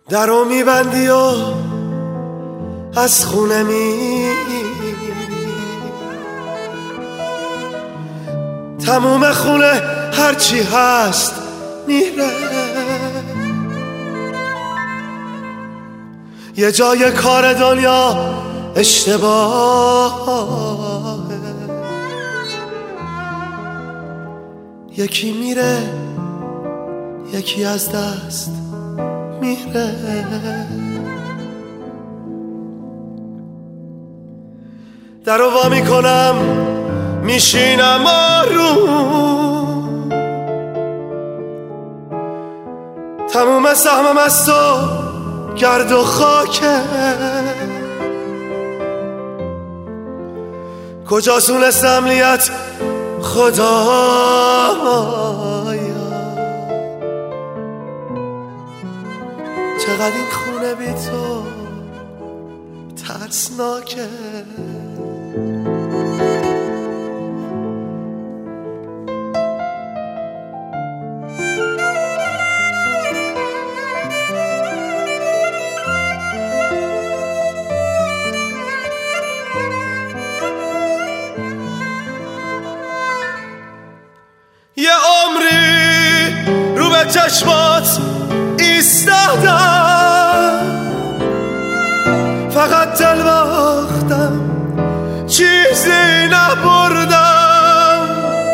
درو میبندی و از خونه میری، تموم خونه هرچی هست میره، یه جای کار دنیا اشتباهه، یکی میره یکی از دست میره. درو وا میکنم میشینم آروم، تموم سهمم از تو گرد و خاکه، کجاست اون امنیت خدایا، چقدر این خونه بی تو ترسناکه. یه عمری رو به چشمات ایستادم، فقط دل باختم چیزی نبردم،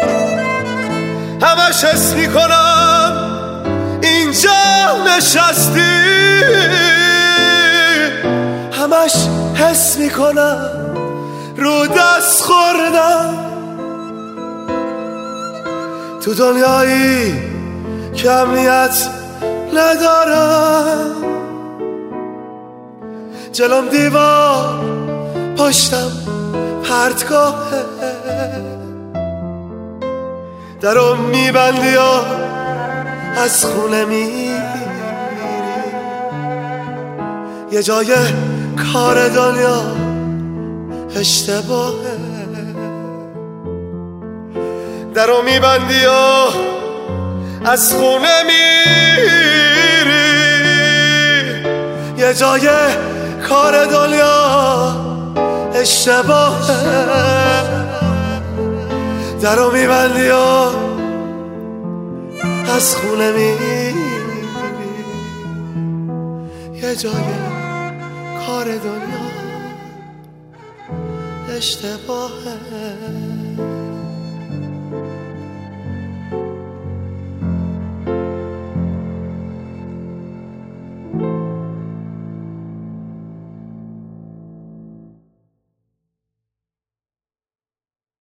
همش حس میکنم اینجا نشستی، همش حس میکنم رو دست خوردم، تو دنیایی که امنیت ندارم، جلوم دیوار پشتم پرتگاهه، درو میبندی و از خونه میری، یه جای کار دنیا اشتباهه، درو میبندی و از خونه میری، یه جای کار دنیا اشتباهه، درو میبندی و از خونه میری، یه جای کار دنیا اشتباهه.